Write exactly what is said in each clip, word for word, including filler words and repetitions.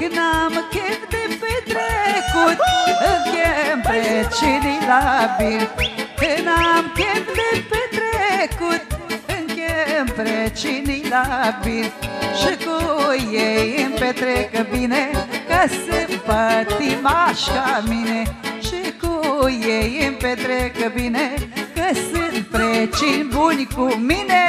Când am chef de petrecut, închem pe cine la bir. Când am chef de petrecut, închem pe cine la bir. Și cu ei îmi petrec bine, că sunt pătimași ca mine. Și cu ei îmi petrec bine, că sunt precini buni cu mine.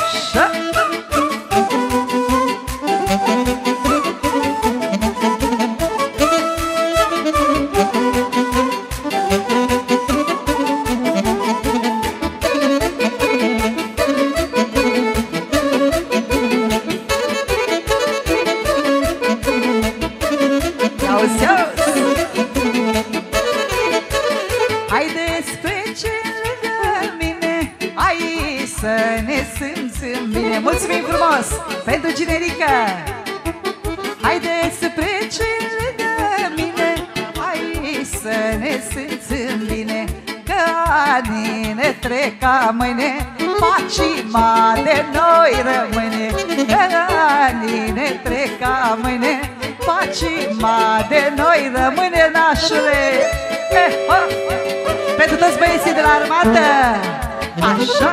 Mulțumim frumos pentru generică. Haideți să plecem lângă mine, hai să ne simțim bine, că anii ne trec ca mâine, pacima de noi rămâne. Că anii ne trec ca mâine, pacima de noi rămâne, nașule. Eh, oh. Pentru toți băieții de la armată. Așa.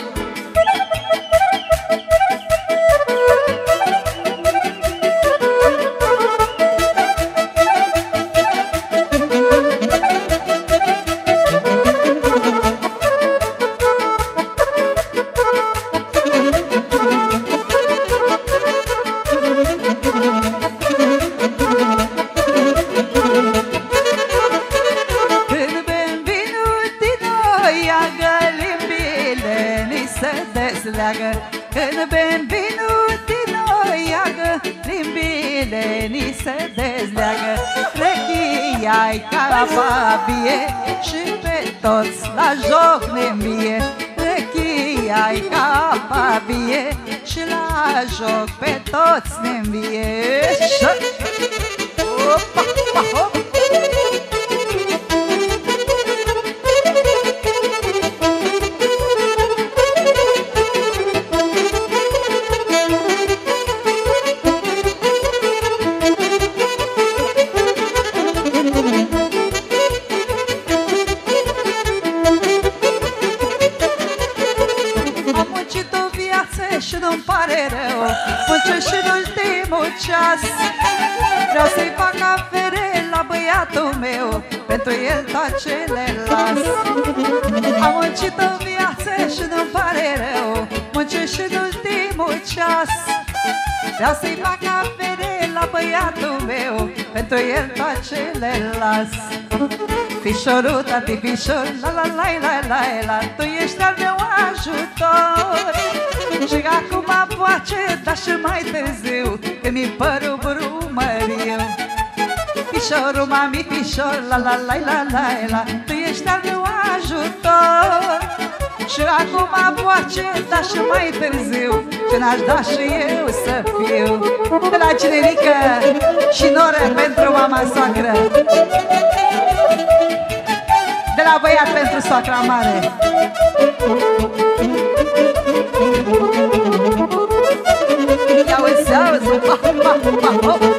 Când bem vinul din noi iagă, limbile ni se dezleagă. Rechia-i ca babie și pe toți la joc ne îmbie. Rechia-i ca babie și la joc pe toți ne îmbie. Opa, opa, opa. Muncesc și în ultimul ceas, vreau să-i fac avere la băiatul meu, pentru el tot ce le las. Am muncit o viață și nu-mi pare rău, muncesc și în ultimul ceas, vreau să-i fac avere la băiatul meu, pentru el tot ce le las. Fișorul, tati fișor, la la la la la la, tu ești al meu ajutor. Și acum poate, dar și mai târziu, că mi-i părul brumăriu. Fișorul, mami, fișor, la la la la la la, tu ești al meu ajutor. Și acum poate, dar și mai târziu, ce n-aș da și eu să fiu. De la generică și noră pentru mama soacră, de la băiat pentru soacra mare. Ia uzi, auzi, pa, pa, pa, hop.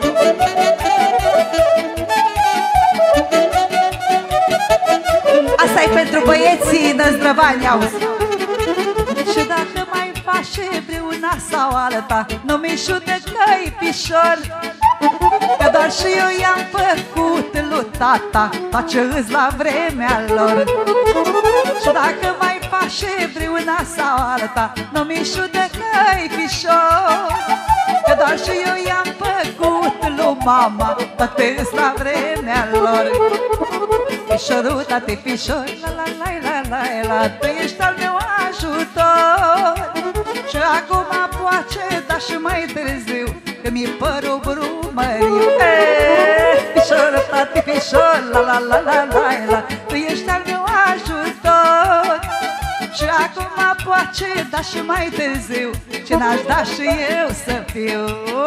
Asta-i pentru băieții năzdrăvani, auzi. Și dacă mai faci vreuna sau alta, nu mi judecă-i pișor, că doar și eu i-am făcut lui tata tot ce îți la vremea lor. Și dacă mai faci vreuna sau alta, nu mi judecă-i pișor, că doar și eu i-am făcut lui mama tot ce îți la vremea lor. Fișorul, tati fișor, la la la la la la, tu ești al meu ajutor. Și acum poate, dar și mai târziu, că mi-e părul brumăriu. Fișor, tati fișor, la la la la la la, tu ești al meu ajutor. Și acum poate, dar și mai târziu, ce n-aș da și eu să fiu.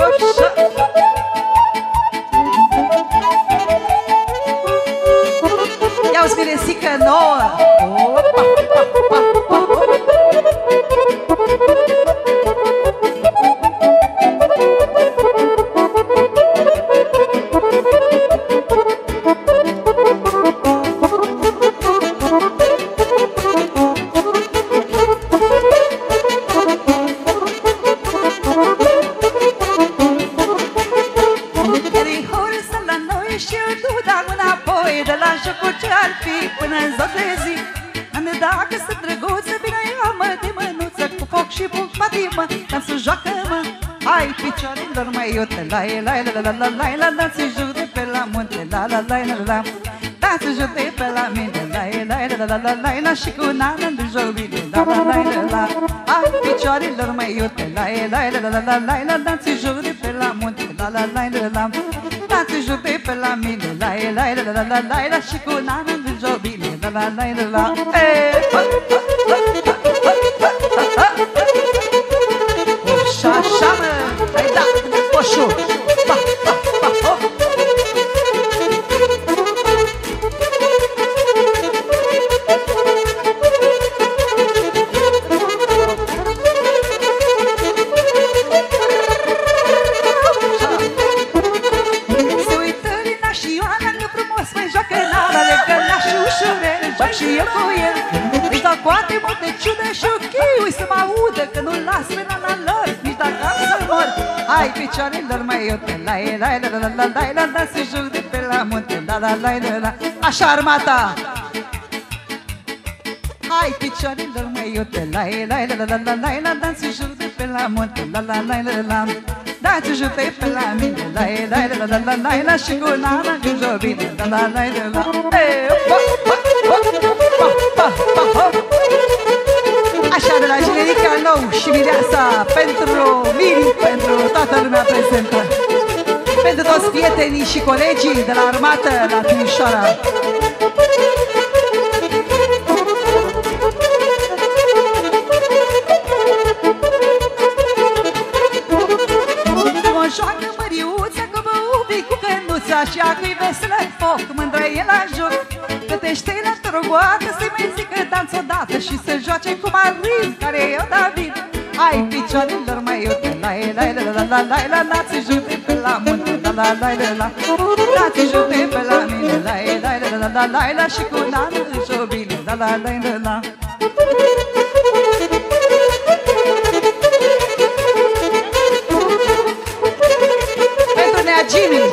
Ia-o-ți miresică nouă. Opa, opa, opa, opa. Iar-i horsă la noi și eu dudam înapoi, de la jocul ce-ar fi până în zot de zi. Ane dacă sunt drăguță, bine ia-mă de mânuță, cu foc și cu patimă, dansul joacă-mă. Ai picioarelor mai iute, la la la la la la la, dansul joc de pe la munte, la la la la la. Dansul joc de pe la mine, la la la la la la la, și cu nană de joc bine, la la la la la. Ai picioarelor mai iute, la la la la la la la, dansul joc de pe la munte, la la la la la. Dansul joc de pe la mine, la la la la la la la, și cu nană de joc bine, la la la la la. Și așa, mă, hai da, poșu, pa, pa, pa, hop. Se uită Lina și Ioana, că frumos mai joacă nara, legăna și ușurel, joc și eu cu el. Își dau coate multe ciudă și ochiui să mă audă, că nu las pe nana lor, nici dacă am să mor. Ai picioarelor mai iute, la la la la la la la la, se joc de pe la munte, la la la la la. Așa armata! Hai picioarelor mai iute, la la la la la la la la, se joc de pe la munte, la la la la la. Da, se joc de pe la mine, la la la la la la la, și cu nana de joc bine, la la la la la. Ei, pa, pa, pa, pa, pa, pa, pa. Așa, de la generica nou și mireasa, pentru Miri, pentru toată lumea prezentă, pentru toți prietenii și colegii de la armată la Timișoara. Mă joacă măriuța cu băubii cu cănuța, și acui veselă foc, mândră e la joc. Gătește la trogoată, să-i mai zică dans odată, și să joace cu Marin, care e eu David. Ai picioarelor mai iute, la la la la la la la, dați jute pe la munte, la la la la la. Dați jute pe la mine, la la la la la la la, și cu nană își o bine, la la la la la. Pentru Neagini.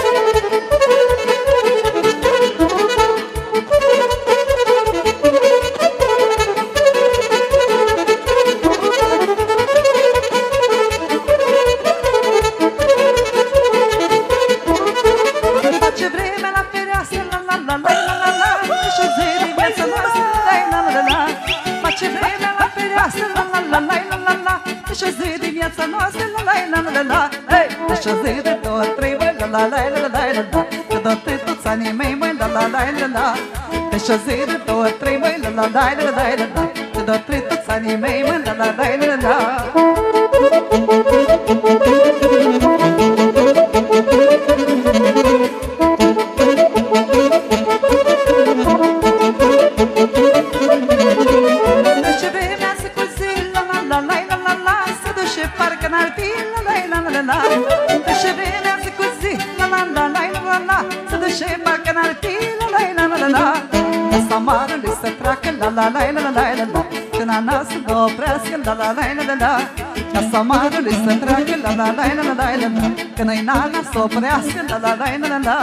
Și zi de două, trei, băi, la la la la la la la. Că toate toți anii mei, măi, la la la la la. Deci o zi de două, trei, băi, la la la la la la la. Că toate toți anii mei, măi, la la la la la. Deci vremea să cu zi, la la la la la la la. Să duce parcă n-ar fi, la la la la la la. Deci vremea să cu zi, la la la la la la. Să duce parcă n-ar fi, la la la la la la. Asta marele să treacă, la la la la la la la. Că nana să mă oprească, la la la la la la. Asta marele să treacă, la la la la la la la. Că noi nana să oprească, la la la la la la.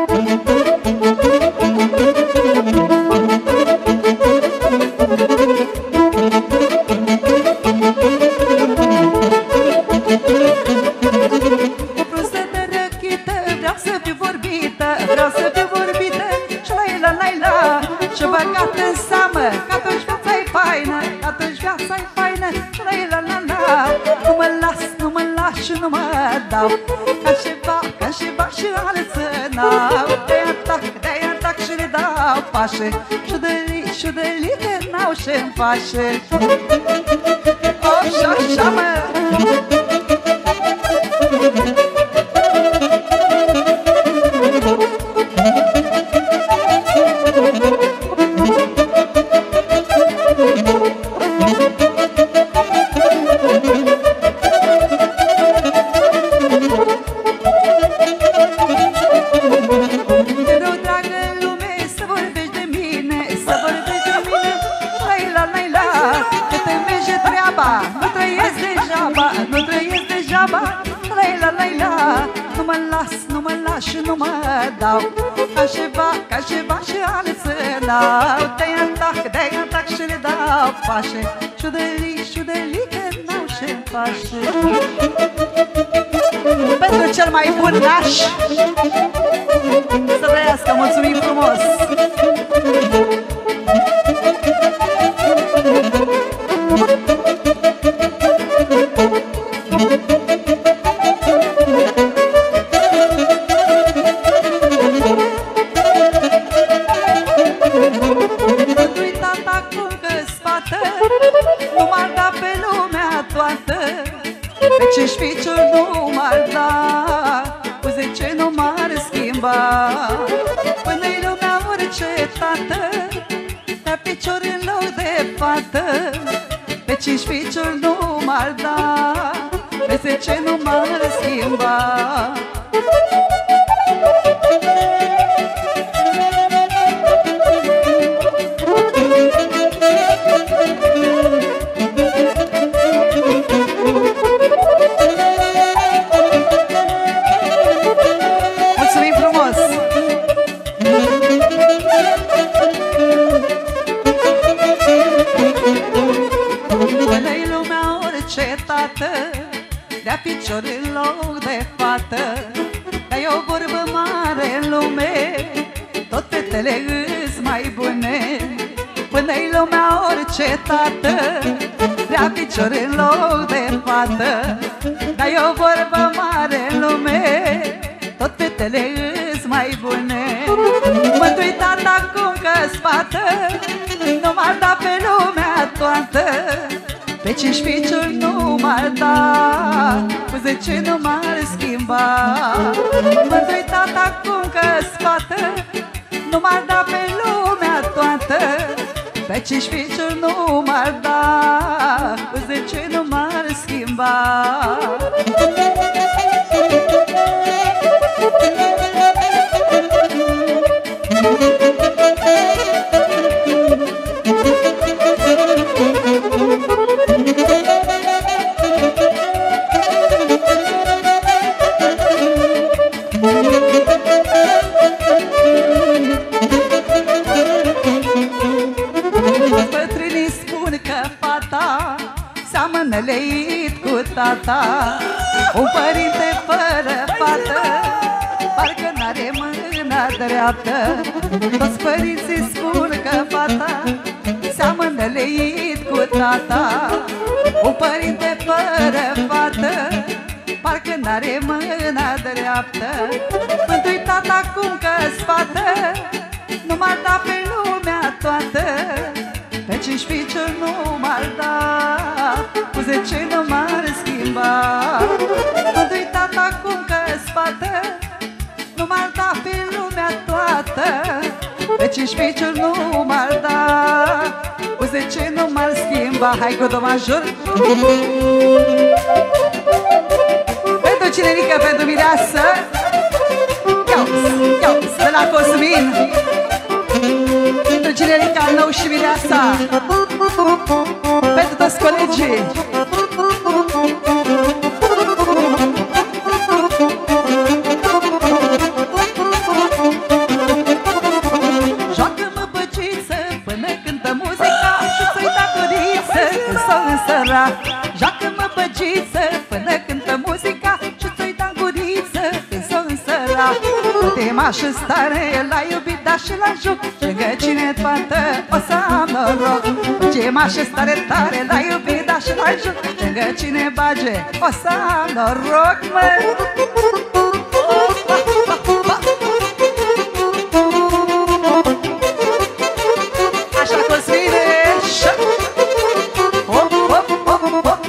Vreau să fiu vorbită și la la la la. Și băgat în seamă, că atunci viața-i faină, că atunci viața-i faină și la la la la. Nu mă las, nu mă las și nu mă dau, ca ceva, ca ceva și alții n-au. De-aia tac, de-aia tac și le dau pașe, șudălii, șudălii de n-au ce-mi face. O, și-așa mă. Nu trăiesc degeaba, nu trăiesc las, nu mă las și nu mă dau. Ca ceva, ca ceva și alții n-au. De-aia tac, de-aia tac și le dau pașe. Ciudălii, ciudălii că n-au ce pașe. Pentru cel mai bun naș să trăiască, mulțumim frumos. Mândru-i tata cum că-s fată, nu m-ar da pe lumea toată. Pe cinci ficiuri nu m-ar da, cu zece nu m-ar schimba. Până-i lumea orice tată, dar picior în loc de fată. Pe cinci ficiuri nu m-ar da, pe zece nu m-ar schimba. De-a picior în loc de fată, dar e o vorbă mare în lume, tot fetele îs mai bune. Până-i lumea orice tată, de-a picior în loc de fată, dar e o vorbă mare în lume, tot fetele îs mai bune. Mândru-i tata cum că-s fată, nu m-ar da pe lumea toată. Pe cinci ficiuri nu m-ar da, cu zece nu m-ar schimba. Mândru-i tata cum că-s fată, nu m-ar da pe lumea toată. Pe cinci ficiuri nu m-ar da, cu zece nu m-ar schimba. Bătrânii spun că fata seamănă leit cu tata. Un părinte fără fată parcă n-are mâna dreaptă. Toți părinții spun că fata seamănă leit cu tata. Un părinte fără fată parcă n-are mâna dreaptă. Mântui tata cum că-s fată, nu m-ar da pe lumea toată. Pe cinci ficiuri nu m-ar da, cu zece nu m-ar schimba. Mântui tata cum că-s fată, nu m-ar da pe lumea toată. Pe cinci ficiuri nu m-ar da, cu zece nu m-ar schimba. Hai cu do major. Pentru cinerică, pentru mireasă. Ia-uzi, ia-uzi, de la Cosmin. Pentru cinerica al nou și mireasa. Pentru toți colegii. Joacă-mă băciță până cântă muzica și-ți-i da curiță când s-o însăra. Joacă-mă băciță până cântă muzica și-ți-i da curiță când s-o însăra. Uite-m-aș în stare, l-a iubit, dar și la joc, lângă cine toată o să am noroc. Ce-m-aș în stare tare, l-a iubit, dar și la joc, lângă cine bage o să am noroc, mă. Așa Cosmine, șa. Hop, hop, hop, hop.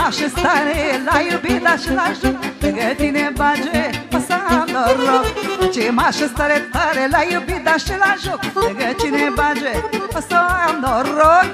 mașă stare, l-a iubit, dar și l-a jucat. Lângă tine bage, o să am noroc. Ce mașă stare tare, l-a iubit, dar și l-a joc. Lângă cine bage, o să am noroc.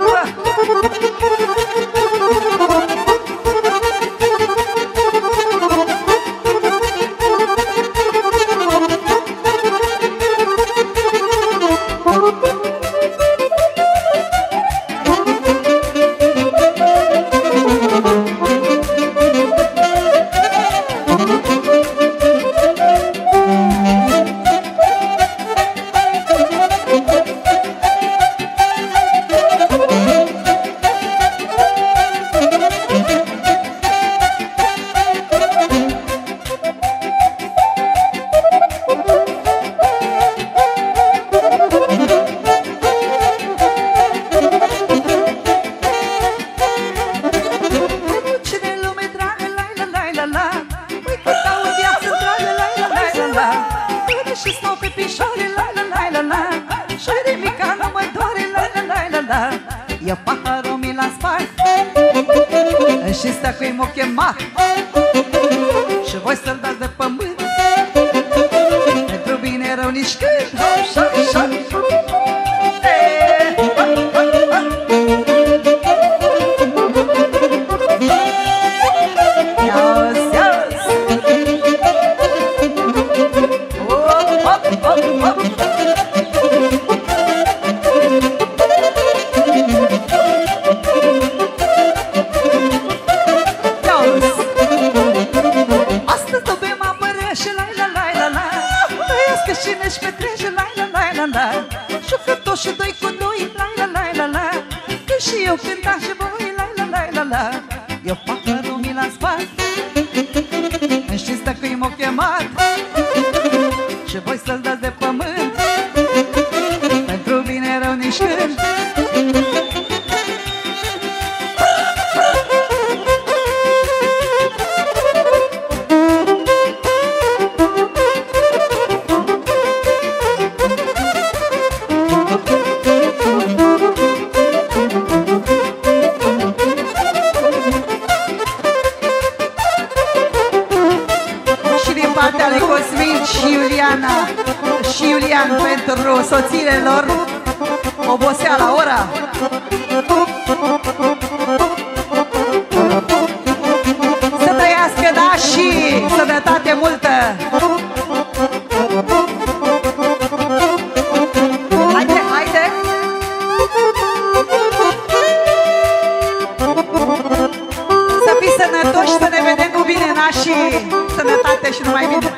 Eu paharul mi l-am spart și stăcui m-o chemat și voi să-l dați de pământ. Pentru bine rău nici când. Așa, așa. Și doi cu doi, la la la la la. Că și eu cântam și voi, la la la la la. Eu paharul mi l-am spart și stăcui m-o chemat și voi să-l dați de pământ. Pentru bine rău nici când. Și Iulian pentru soțiile lor, oboseala ora. Să trăiască, da, și sănătate multă. Haide, haide. Să fii sănătoși, să ne vedem cu bine, nașii. Sănătate și numai bine.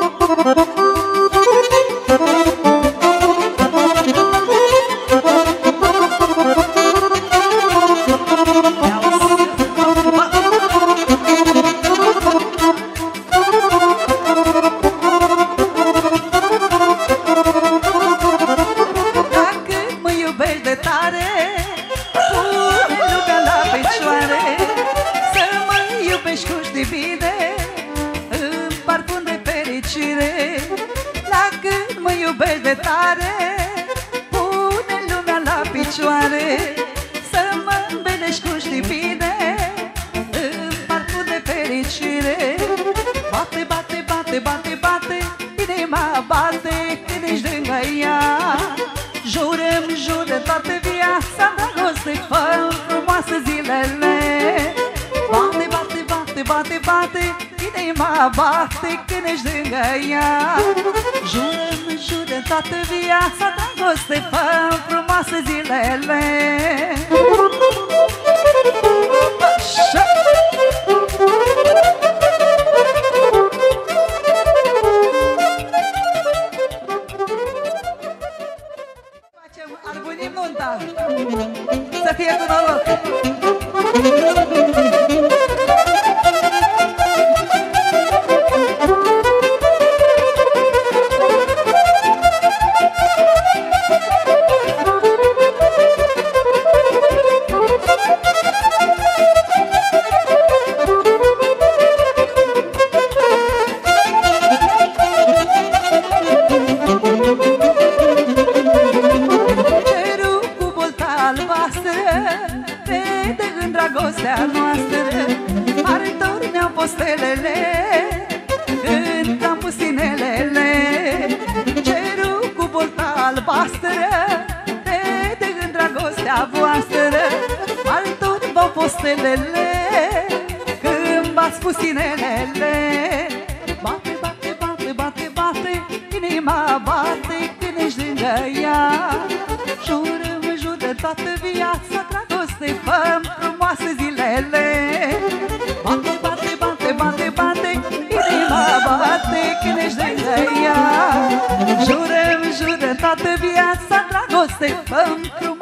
Bate când ești lângă ea. Jură-mi, jură toată viața, dragoste, fă frumoase zilele. Așa. Facem, arbunim nunta. Să fie cu noroc. Dragostea noastră stelele, cântam cu sinelele, cerul cu bolta albastră, de, de în dragostea voastră, al tot v-au fost stelele, când v-ați cu sinelele. Bate, bate, bate, bate, bate, inima bate când ești lângă ea. Jură-mă, jură toată viața, dragoste, fă-mi frumoase zilele. Bate, bate, bate, bate, bate, inima bate când ești lângă ea. Jură-mă, jură toată viața, dragoste, fă-mi frumoase